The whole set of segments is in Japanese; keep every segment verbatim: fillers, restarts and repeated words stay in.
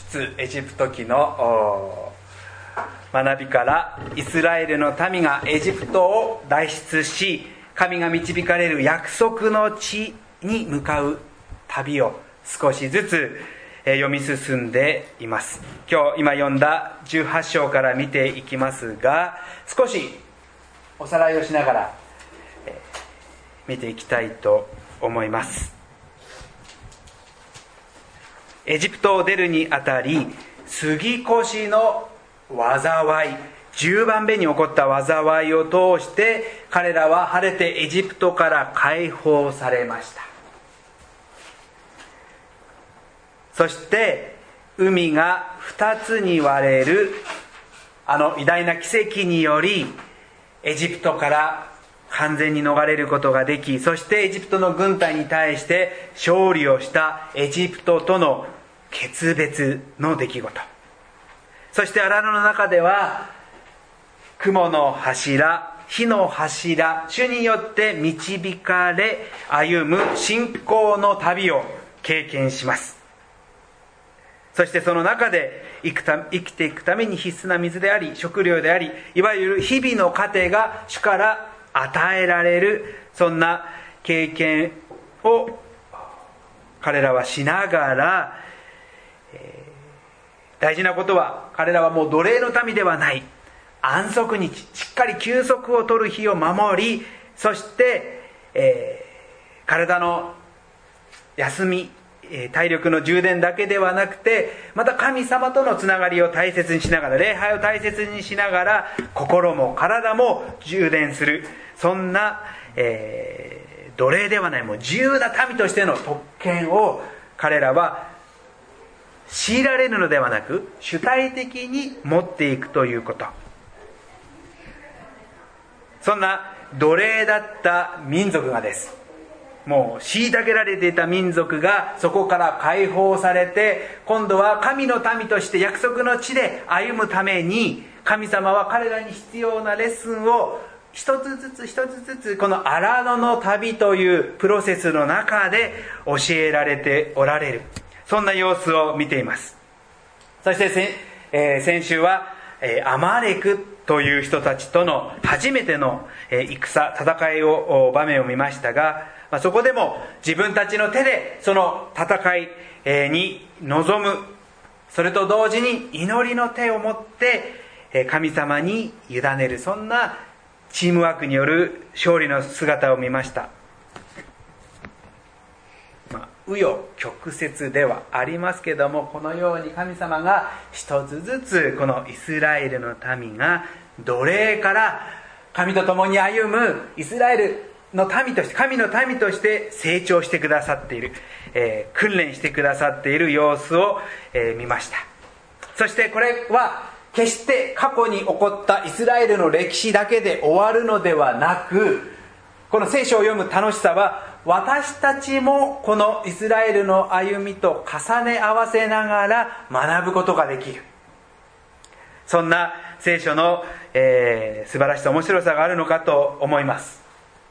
出エジプト記の学びから、イスラエルの民がエジプトを脱出し、神が導かれる約束の地に向かう旅を少しずつ読み進んでいます。今日今読んだじゅうはち章から見ていきますが、少しおさらいをしながら見ていきたいと思います。エジプトを出るにあたり、杉越の災い、じゅうばんめに起こった災いを通して彼らは晴れてエジプトから解放されました。そして海が二つに割れるあの偉大な奇跡により、エジプトから完全に逃れることができ、そしてエジプトの軍隊に対して勝利をしたエジプトとの決別の出来事。そして荒野の中では雲の柱、火の柱、主によって導かれ歩む信仰の旅を経験します。そしてその中で生くた生きていくために必須な水であり、食料であり、いわゆる日々の糧が主から与えられる、そんな経験を彼らはしながら、えー、大事なことは、彼らはもう奴隷の民ではない、安息日、しっかり休息を取る日を守り、そして、えー、体の休み、体力の充電だけではなくて、また神様とのつながりを大切にしながら、礼拝を大切にしながら、心も体も充電する、そんな、えー、奴隷ではない、もう自由な民としての特権を彼らは強いられるのではなく、主体的に持っていくということ。そんな奴隷だった民族がです、もう虐げられていた民族がそこから解放されて、今度は神の民として約束の地で歩むために、神様は彼らに必要なレッスンを一つずつ一つずつ、この荒野の旅というプロセスの中で教えられておられる、そんな様子を見ています。そして先、えー、先週は、えー、アマレクという人たちとの初めての、えー、戦、戦いを場面を見ましたが、まあ、そこでも自分たちの手でその戦い、えー、に臨む、それと同時に祈りの手を持って、えー、神様に委ねる、そんなチームワークによる勝利の姿を見ました。まあ、紆余曲折ではありますけども、このように神様が一つずつこのイスラエルの民が奴隷から神と共に歩むイスラエルの民として、神の民として成長してくださっている、えー、訓練してくださっている様子を、えー、見ました。そしてこれは決して過去に起こったイスラエルの歴史だけで終わるのではなく、この聖書を読む楽しさは、私たちもこのイスラエルの歩みと重ね合わせながら学ぶことができる、そんな聖書の、えー、素晴らしさ、面白さがあるのかと思います。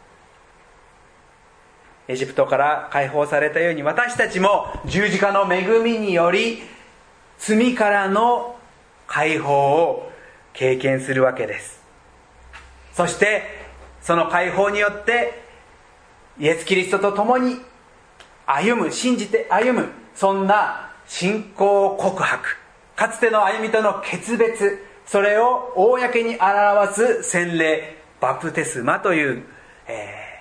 エジプトから解放されたように、私たちも十字架の恵みにより罪からの解放を経験するわけです。そしてその解放によってイエス・キリストと共に歩む、信じて歩む、そんな信仰告白、かつての歩みとの決別、それを公に表す洗礼、バプテスマという、えー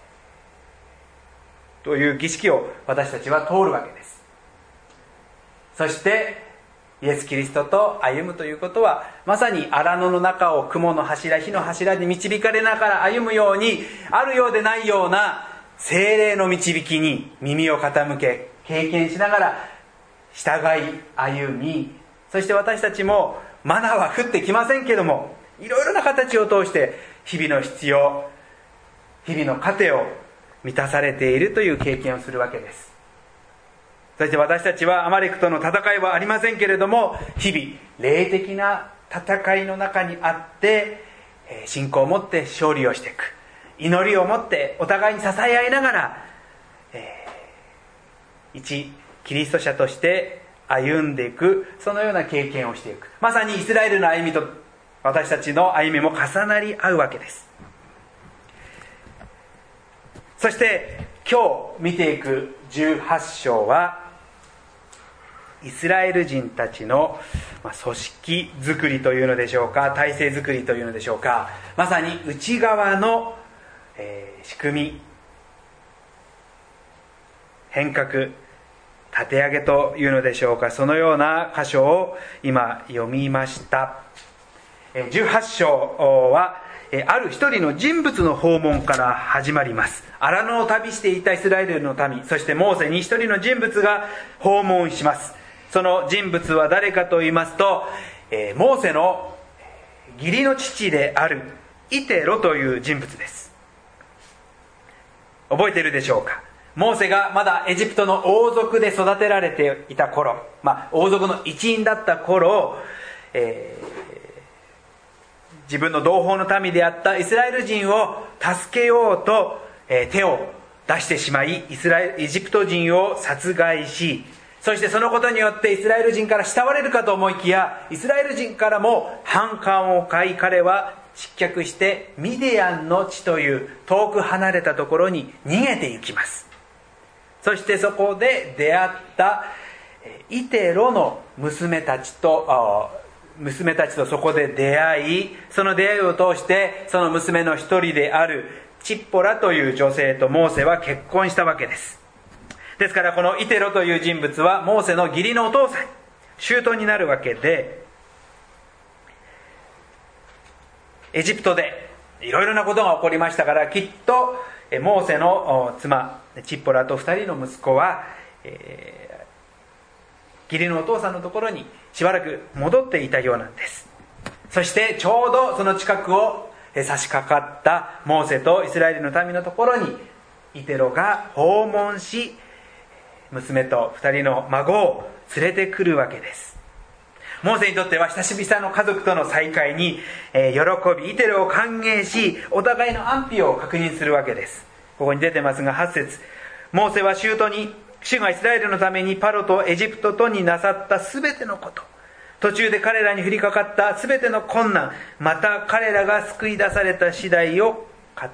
という儀式を私たちは通るわけです。そしてイエス・キリストと歩むということは、まさに荒野の中を雲の柱、火の柱で導かれながら歩むように、あるようでないような聖霊の導きに耳を傾け、経験しながら従い歩み、そして私たちもマナーは降ってきませんけども、いろいろな形を通して日々の必要、日々の糧を満たされているという経験をするわけです。そして私たちはアマレクとの戦いはありませんけれども、日々霊的な戦いの中にあって、信仰を持って勝利をしていく、祈りを持ってお互いに支え合いながら、えー、一キリスト者として歩んでいく、そのような経験をしていく。まさにイスラエルの歩みと私たちの歩みも重なり合うわけです。そして今日見ていくじゅうはち章は、イスラエル人たちの組織作りというのでしょうか、体制作りというのでしょうか、まさに内側の、えー、仕組み、変革、立て上げというのでしょうか、そのような箇所を今読みました。じゅうはち章はある一人の人物の訪問から始まります。荒野を旅していたイスラエルの民、そしてモーセに一人の人物が訪問します。その人物は誰かと言いますと、モーセの義理の父であるイテロという人物です。覚えているでしょうか。モーセがまだエジプトの王族で育てられていた頃、まあ、王族の一員だった頃、えー自分の同胞の民であったイスラエル人を助けようと、えー、手を出してしまい、イスラエル、エジプト人を殺害し、そしてそのことによってイスラエル人から慕われるかと思いきや、イスラエル人からも反感を買い、彼は失脚してミディアンの地という遠く離れたところに逃げて行きます。そしてそこで出会ったイテロの娘たちと娘たちとそこで出会い、その出会いを通してその娘の一人であるチッポラという女性とモーセは結婚したわけです。ですからこのイテロという人物はモーセの義理のお父さん、舅になるわけで、エジプトでいろいろなことが起こりましたから、きっとモーセの妻チッポラと二人の息子は、えー義理のお父さんのところにしばらく戻っていたようなんです。そしてちょうどその近くを差し掛かったモーセとイスラエルの民のところにイテロが訪問し、娘と二人の孫を連れてくるわけです。モーセにとっては久しぶりの家族との再会に喜び、イテロを歓迎し、お互いの安否を確認するわけです。ここに出てますがはち節、モーセは舅に、主がイスラエルのためにパロとエジプトとになさったすべてのこと、途中で彼らに降りかかったすべての困難、また彼らが救い出された次第を語った。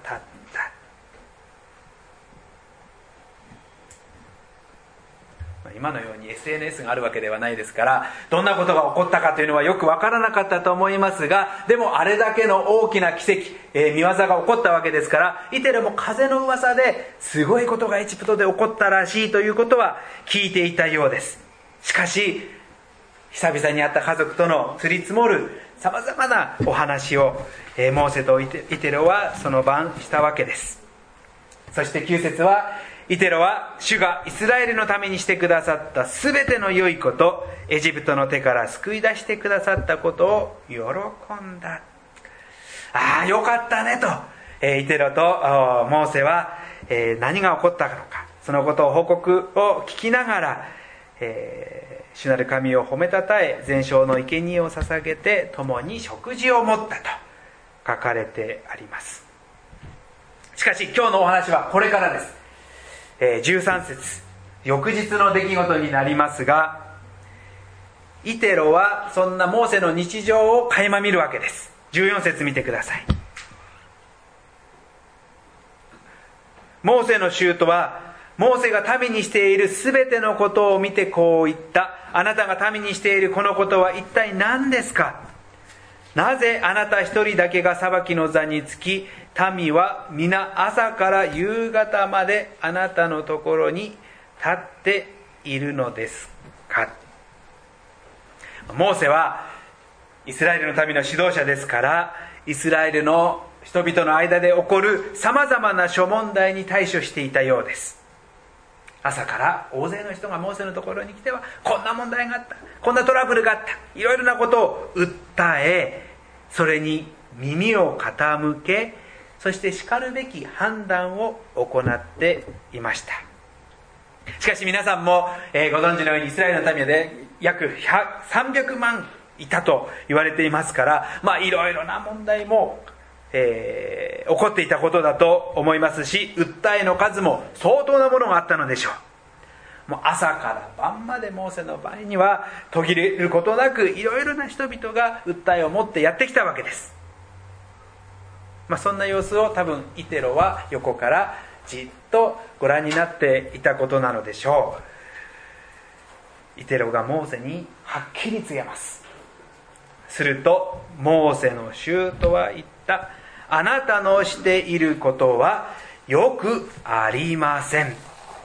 今のように エスエヌエス があるわけではないですから、どんなことが起こったかというのはよくわからなかったと思いますが、でもあれだけの大きな奇跡、えー、見業が起こったわけですから、イテロも風の噂ですごいことがエジプトで起こったらしいということは聞いていたようです。しかし久々に会った家族との降り積もるさまざまなお話を、えー、モーセとイテロはその晩したわけです。そしてきゅう節は、イテロは主がイスラエルのためにしてくださったすべての良いこと、エジプトの手から救い出してくださったことを喜んだ。ああよかったねと、えー、イテロとモーセは、えー、何が起こったのか、そのことを報告を聞きながら、えー、主なる神を褒めたたえ、全焼の生贄を捧げて共に食事を持ったと書かれてあります。しかし今日のお話はこれからです。じゅうさん節、翌日の出来事になりますが、イテロはそんなモーセの日常を垣間見るわけです。じゅうよん節見てください。モーセの舅はモーセが民にしているすべてのことを見てこう言った。あなたが民にしているこのことは一体何ですか。なぜあなた一人だけが裁きの座につき、民は皆朝から夕方まであなたのところに立っているのですか。モーセはイスラエルの民の指導者ですから、イスラエルの人々の間で起こるさまざまな諸問題に対処していたようです。朝から大勢の人がモーセのところに来ては、こんな問題があった、こんなトラブルがあった、いろいろなことを訴え、それに耳を傾け、そしてしかるべき判断を行っていました。しかし皆さんも、えー、ご存知のようにイスラエルの民で約さんびゃくまんいたと言われていますから、まあいろいろな問題も、えー、起こっていたことだと思いますし、訴えの数も相当なものがあったのでしょう。 もう朝から晩までモーセの場合には途切れることなくいろいろな人々が訴えを持ってやってきたわけです。まあ、そんな様子を多分イテロは横からじっとご覧になっていたことなのでしょう。イテロがモーセにはっきり告げます。するとモーセの衆とは言った。あなたのしていることはよくありません。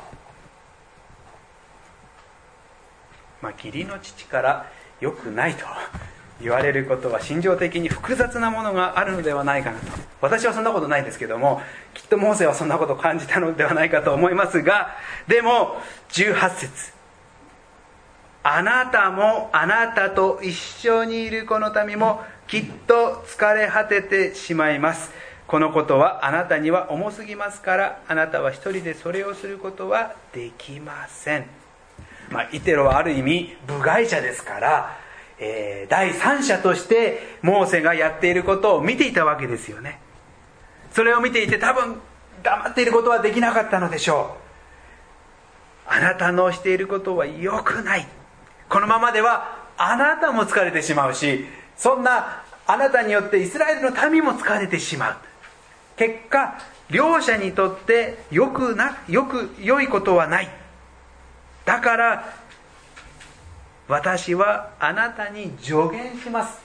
まあ、義理の父からよくないと言われることは心情的に複雑なものがあるのではないかなと。私はそんなことないですけども、きっとモーセはそんなことを感じたのではないかと思いますが、でもじゅうはち節、あなたもあなたと一緒にいるこの民もきっと疲れ果ててしまいます。このことはあなたには重すぎますから、あなたは一人でそれをすることはできません。まあ、イテロはある意味部外者ですから、えー、第三者としてモーセがやっていることを見ていたわけですよね。それを見ていて多分黙っていることはできなかったのでしょう。あなたのしていることは良くない。このままではあなたも疲れてしまうし、そんなあなたによってイスラエルの民も疲れてしまう。結果両者にとって良くな、良く良いことはない。だから私はあなたに助言します。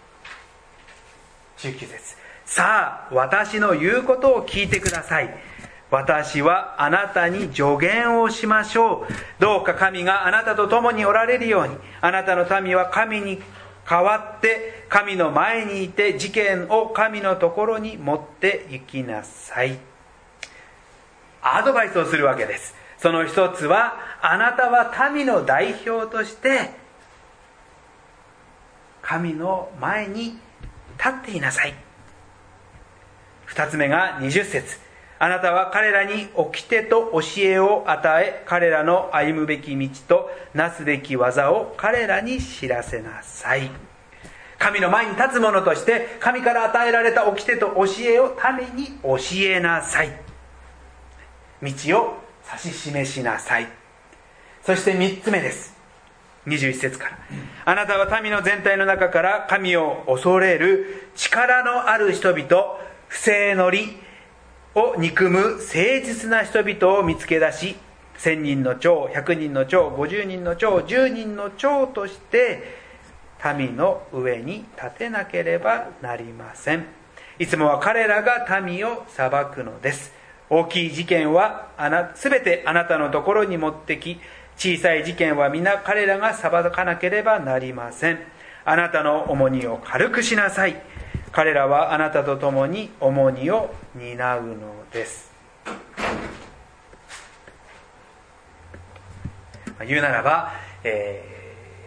じゅうきゅう節、さあ私の言うことを聞いてください。私はあなたに助言をしましょう。どうか神があなたと共におられるように、あなたの民は神に代わって神の前にいて事件を神のところに持って行きなさい。アドバイスをするわけです。その一つは、あなたは民の代表として神の前に立っていなさい。二つ目がにじゅっ節、あなたは彼らに掟と教えを与え、彼らの歩むべき道となすべき技を彼らに知らせなさい。神の前に立つ者として神から与えられた掟と教えを民に教えなさい。道を指し示しなさい。そして三つ目です。にじゅういち節から、あなたは民の全体の中から神を恐れる力のある人々、不正の利を憎む誠実な人々を見つけ出し、千人の長、百人の長、五十人の長、十人の長として民の上に立てなければなりません。いつもは彼らが民を裁くのです。大きい事件はあな全てあなたのところに持ってき、小さい事件は皆彼らが裁かなければなりません。あなたの重荷を軽くしなさい。彼らはあなたと共に重荷を担うのです。言うならば、えー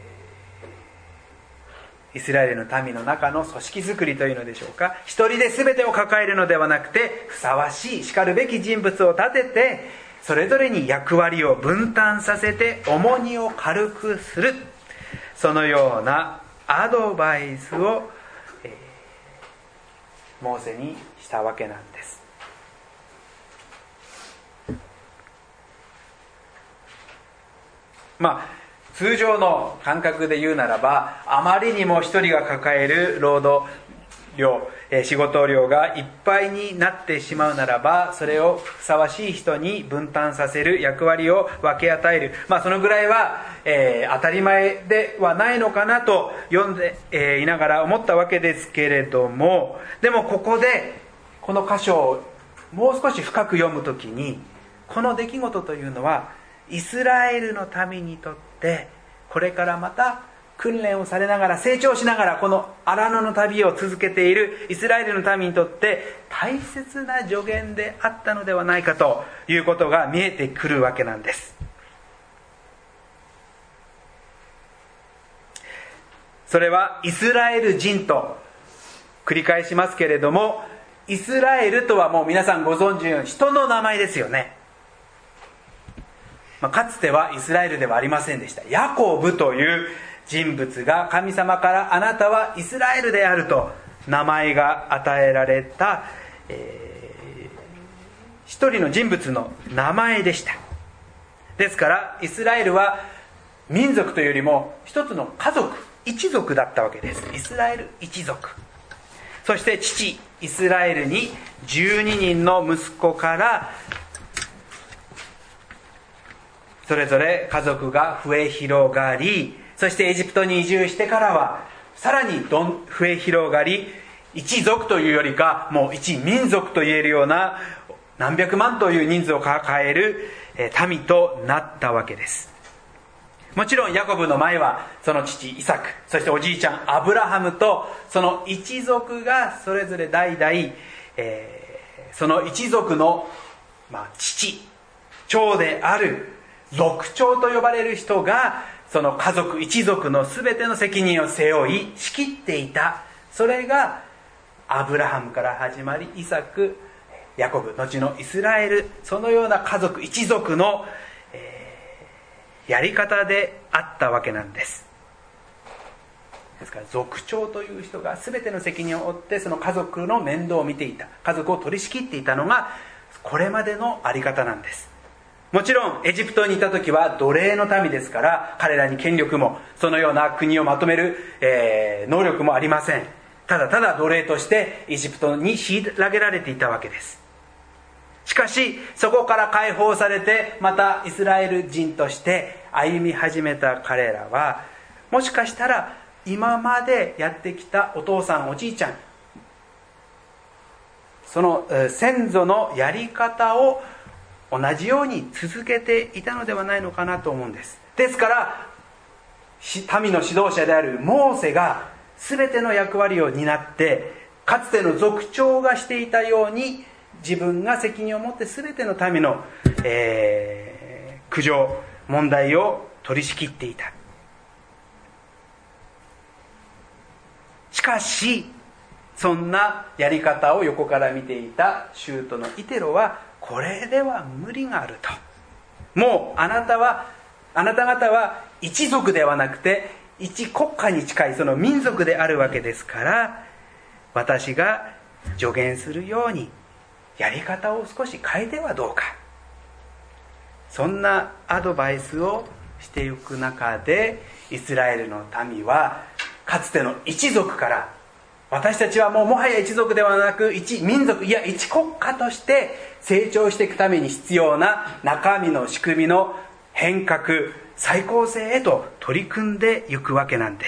イスラエルの民の中の組織づくりというのでしょうか、一人で全てを抱えるのではなくて、ふさわしいしかるべき人物を立てて、それぞれに役割を分担させて重荷を軽くする、そのようなアドバイスを、えー、モーセにしたわけなんです。まあ通常の感覚で言うならば、あまりにも一人が抱える労働量、仕事量がいっぱいになってしまうならば、それをふさわしい人に分担させる、役割を分け与える、まあそのぐらいは、えー、当たり前ではないのかなと読んで、えー、いながら思ったわけですけれども、でもここでこの箇所をもう少し深く読むときに、この出来事というのはイスラエルの民にとってこれからまた訓練をされながら成長しながらこの荒野の旅を続けているイスラエルの民にとって大切な助言であったのではないかということが見えてくるわけなんです。それはイスラエル人と繰り返しますけれども、イスラエルとはもう皆さんご存知のように人の名前ですよね。まあ、かつてはイスラエルではありませんでした。ヤコブという人物が神様からあなたはイスラエルであると名前が与えられた、えー、一人の人物の名前でした。 ですからイスラエルは民族というよりも一つの家族、一族だったわけです。イスラエル一族。そして父イスラエルにじゅうににんの息子からそれぞれ家族が増え広がり、そしてエジプトに移住してからはさらにどん増え広がり、一族というよりかもう一民族といえるような何百万という人数を抱える民となったわけです。もちろんヤコブの前はその父イサク、そしておじいちゃんアブラハムとその一族がそれぞれ代々、えー、その一族の、まあ、父長である族長と呼ばれる人がその家族一族の全ての責任を背負い仕切っていた。それがアブラハムから始まりイサク、ヤコブ、後のイスラエル、そのような家族一族の、えー、やり方であったわけなんです。ですから族長という人が全ての責任を負ってその家族の面倒を見ていた、家族を取り仕切っていたのがこれまでのあり方なんです。もちろんエジプトにいた時は奴隷の民ですから、彼らに権力もそのような国をまとめる、えー、能力もありません。ただただ奴隷としてエジプトに虐げられていたわけです。しかしそこから解放されてまたイスラエル人として歩み始めた彼らは、もしかしたら今までやってきたお父さんおじいちゃん、その先祖のやり方を同じように続けていたのではないのかなと思うんです。ですから民の指導者であるモーセが全ての役割を担って、かつての族長がしていたように自分が責任を持って全ての民の、えー、苦情問題を取り仕切っていた。しかしそんなやり方を横から見ていた舅のイテロは、これでは無理があると。もうあなたはあなた方は一族ではなくて一国家に近いその民族であるわけですから、私が助言するようにやり方を少し変えてはどうか、そんなアドバイスをしていく中で、イスラエルの民はかつての一族から、私たちはもうもはや一族ではなく一民族、いや一国家として成長していくために必要な中身の仕組みの変革、再構成へと取り組んでいくわけなんです。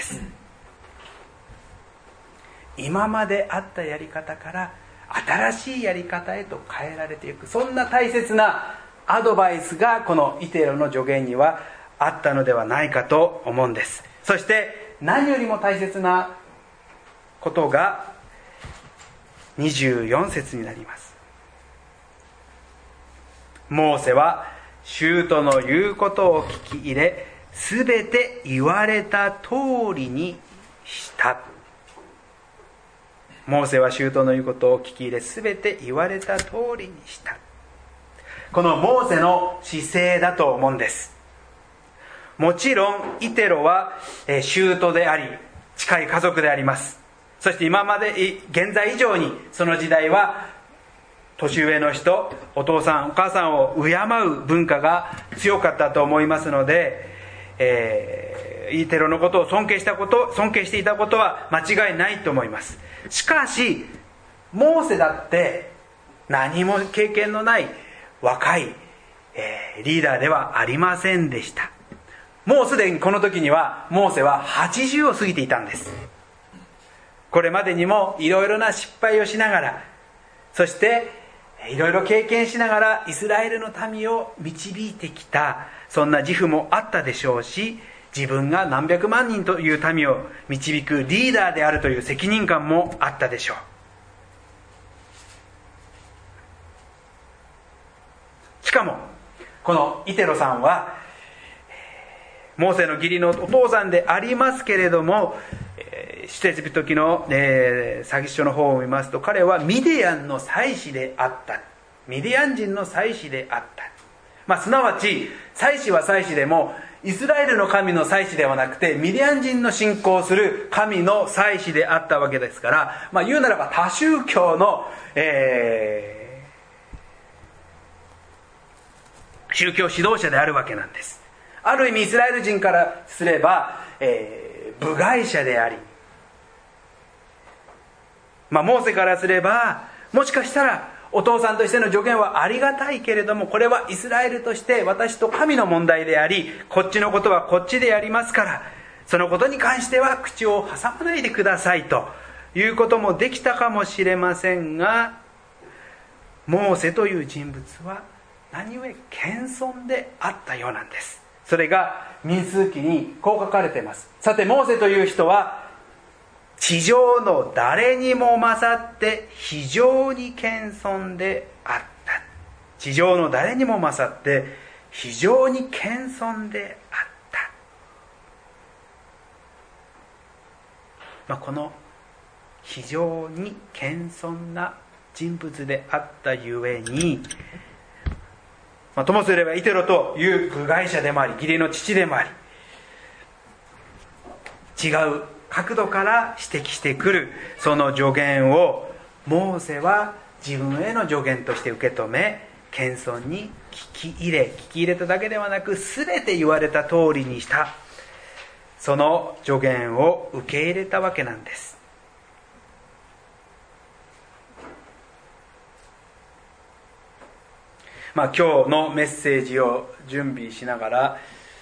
今まであったやり方から新しいやり方へと変えられていく、そんな大切なアドバイスがこのイテロの助言にはあったのではないかと思うんです。そして何よりも大切なことがにじゅうよん節になります。モーセは舅の言うことを聞き入れ、すべて言われた通りにした。モーセは舅の言うことを聞き入れ、すべて言われた通りにした。このモーセの姿勢だと思うんです。もちろんイテロは舅であり近い家族であります。そして今まで現在以上にその時代は年上の人、お父さんお母さんを敬う文化が強かったと思いますので、えー、イテロのことを尊敬したこと尊敬していたことは間違いないと思います。しかしモーセだって何も経験のない若い、えー、リーダーではありませんでした。もうすでにこの時にはモーセははちじゅうを過ぎていたんです。これまでにもいろいろな失敗をしながら、そしていろいろ経験しながらイスラエルの民を導いてきた、そんな自負もあったでしょうし、自分が何百万人という民を導くリーダーであるという責任感もあったでしょう。しかもこのイテロさんはモーセの義理のお父さんでありますけれども、出エジプト記の、えー、詐欺書の方を見ますと、彼はミディアンの祭司であった。ミディアン人の祭司であった。まあ、すなわち祭司は祭司でもイスラエルの神の祭司ではなくてミディアン人の信仰する神の祭司であったわけですから、まあ、言うならば多宗教の、えー、 宗教指導者であるわけなんです。ある意味イスラエル人からすれば、えー、部外者であり、まあ、モーセからすればもしかしたらお父さんとしての助言はありがたいけれども、これはイスラエルとして私と神の問題であり、こっちのことはこっちでやりますから、そのことに関しては口を挟まないでくださいということもできたかもしれませんが、モーセという人物は何故謙遜であったようなんです。それが民数記にこう書かれています。さてモーセという人は地上の誰にも勝って非常に謙遜であった。地上の誰にも勝って非常に謙遜であった、まあ、この非常に謙遜な人物であったゆえに、まあ、ともすればイテロという部外者でもあり、義理の父でもあり、違う角度から指摘してくるその助言をモーセは自分への助言として受け止め、謙遜に聞き入れ、聞き入れただけではなく全て言われた通りにした、その助言を受け入れたわけなんです。まあ、今日のメッセージを準備しながら、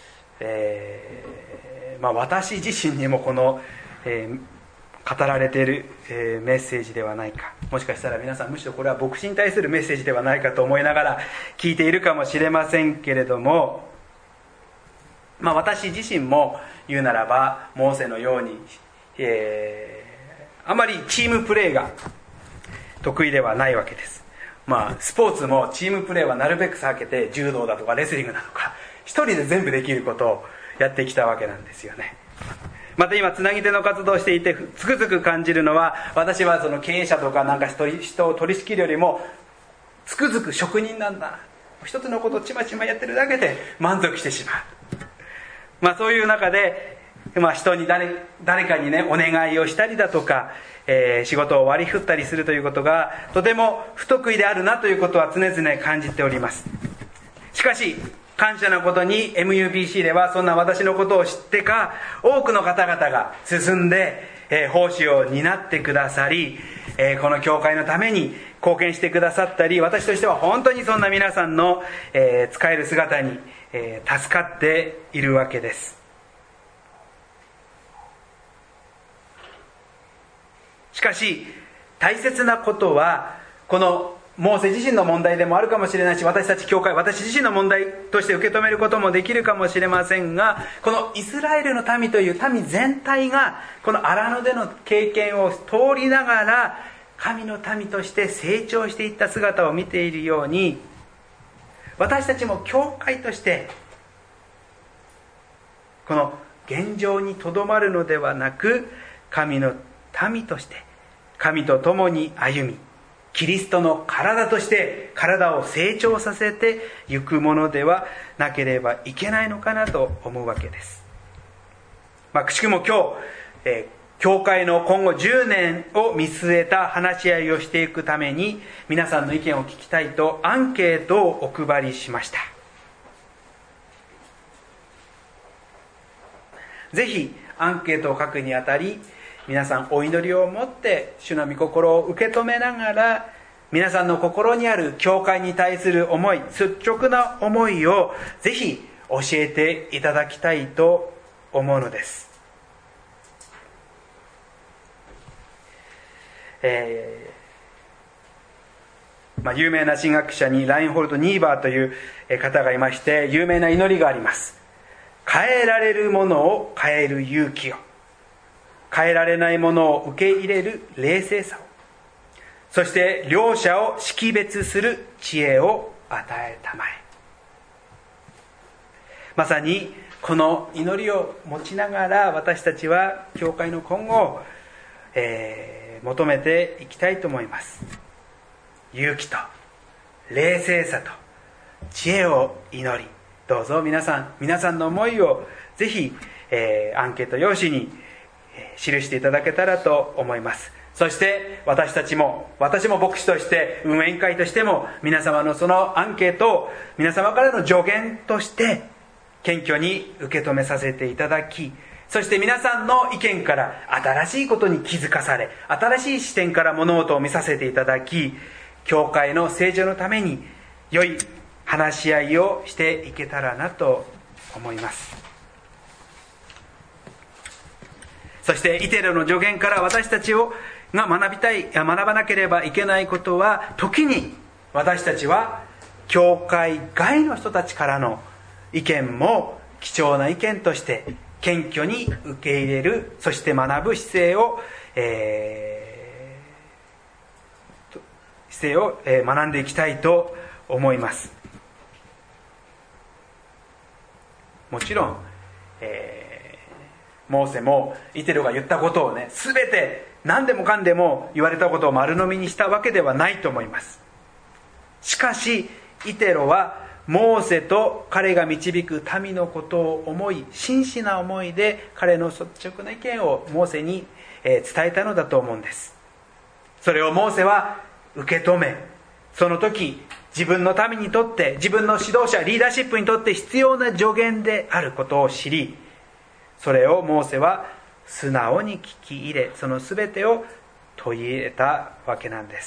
えーまあ、私自身にもこの、えー、語られている、えー、メッセージではないか、もしかしたら皆さんむしろこれは牧師に対するメッセージではないかと思いながら聞いているかもしれませんけれども、まあ、私自身も言うならばモーセのように、えー、あまりチームプレーが得意ではないわけです。まあ、スポーツもチームプレーはなるべく避けて、柔道だとかレスリングだとか一人で全部できることをやってきたわけなんですよね。また今つなぎ手の活動をしていてつくづく感じるのは、私はその経営者とかなんか人を取り仕切るよりもつくづく職人なんだ、一つのことをちまちまやってるだけで満足してしまう。まあそういう中で、まあ、人に 誰, 誰かにねお願いをしたりだとか、えー、仕事を割り振ったりするということがとても不得意であるなということは常々感じております。しかし感謝なことに エムユービーシー ではそんな私のことを知ってか多くの方々が進んで、えー、奉仕を担ってくださり、えー、この教会のために貢献してくださったり、私としては本当にそんな皆さんの、えー、使える姿に、えー、助かっているわけです。しかし大切なことは、このモーセ自身の問題でもあるかもしれないし、私たち教会、私自身の問題として受け止めることもできるかもしれませんが、このイスラエルの民という民全体がこの荒野での経験を通りながら神の民として成長していった姿を見ているように、私たちも教会としてこの現状にとどまるのではなく、神の民として神と共に歩み、キリストの体として体を成長させていくものではなければいけないのかなと思うわけです。まあ、くしくも今日、えー、教会の今後じゅうねんを見据えた話し合いをしていくために、皆さんの意見を聞きたいとアンケートをお配りしました。ぜひアンケートを書くにあたり、皆さんお祈りを持って主の御心を受け止めながら、皆さんの心にある教会に対する思い、率直な思いをぜひ教えていただきたいと思うのです。えーまあ、有名な神学者にラインホルト・ニーバーという方がいまして、有名な祈りがあります。変えられるものを変える勇気を、変えられないものを受け入れる冷静さを、そして両者を識別する知恵を与えたまえ。まさにこの祈りを持ちながら、私たちは教会の今後を、えー、求めていきたいと思います。勇気と冷静さと知恵を祈り、どうぞ皆さん皆さんの思いをぜひ、えー、アンケート用紙に記していただけたらと思います。 そして私たちも、私も牧師として運営委員会としても、皆様のそのアンケートを皆様からの助言として謙虚に受け止めさせていただき、そして皆さんの意見から新しいことに気づかされ、新しい視点から物事を見させていただき、教会の成長のために良い話し合いをしていけたらなと思います。そしてイテロの助言から私たちをが学びたい、学ばなければいけないことは、時に私たちは教会外の人たちからの意見も貴重な意見として謙虚に受け入れる、そして学ぶ姿勢を、えー、姿勢を、えー、学んでいきたいと思います。もちろん、えー、モーセもイテロが言ったことをね、全て何でもかんでも言われたことを丸飲みにしたわけではないと思います。しかしイテロはモーセと彼が導く民のことを思い、真摯な思いで彼の率直な意見をモーセに伝えたのだと思うんです。それをモーセは受け止め、その時自分の民にとって、自分の指導者リーダーシップにとって必要な助言であることを知り、それをモーセは素直に聞き入れ、その全てを問い入れたわけなんです。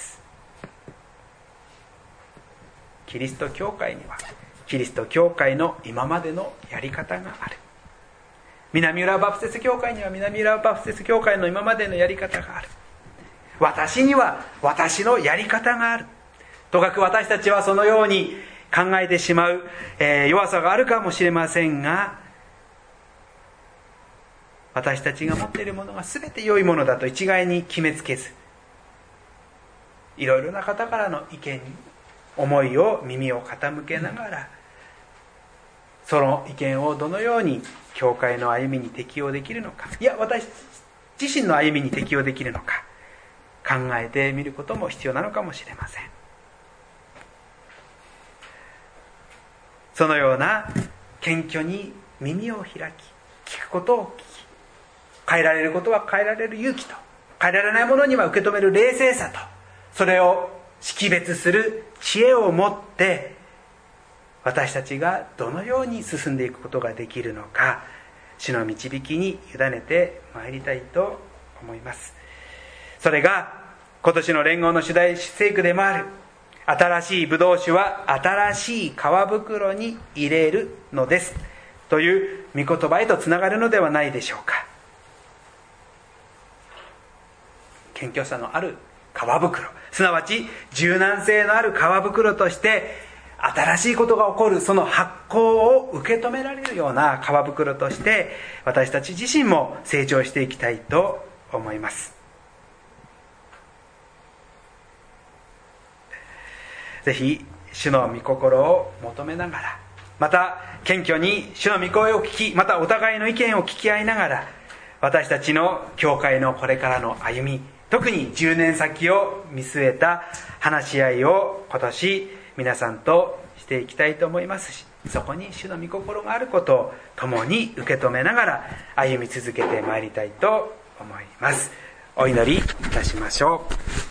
キリスト教会にはキリスト教会の今までのやり方がある。南浦和バプテス教会には南浦和バプテス教会の今までのやり方がある。私には私のやり方がある。とかく私たちはそのように考えてしまう、えー、弱さがあるかもしれませんが、私たちが持っているものが全て良いものだと一概に決めつけず、いろいろな方からの意見に思いを耳を傾けながら、その意見をどのように教会の歩みに適用できるのか、いや私自身の歩みに適用できるのか考えてみることも必要なのかもしれません。そのような謙虚に耳を開き、聞くことを聞き、変えられることは変えられる勇気と、変えられないものには受け止める冷静さと、それを識別する知恵を持って、私たちがどのように進んでいくことができるのか、主の導きに委ねてまいりたいと思います。それが今年の連合の主題聖句でもある、新しいブドウ酒は新しい皮袋に入れるのですという御言葉へとつながるのではないでしょうか。謙虚さのある皮袋、すなわち柔軟性のある皮袋として新しいことが起こる、その発酵を受け止められるような皮袋として私たち自身も成長していきたいと思います。ぜひ主の御心を求めながら、また謙虚に主の御声を聞き、またお互いの意見を聞き合いながら、私たちの教会のこれからの歩み、特にじゅうねん先を見据えた話し合いを今年皆さんとしていきたいと思いますし、そこに主の御心があることを共に受け止めながら歩み続けてまいりたいと思います。お祈りいたしましょう。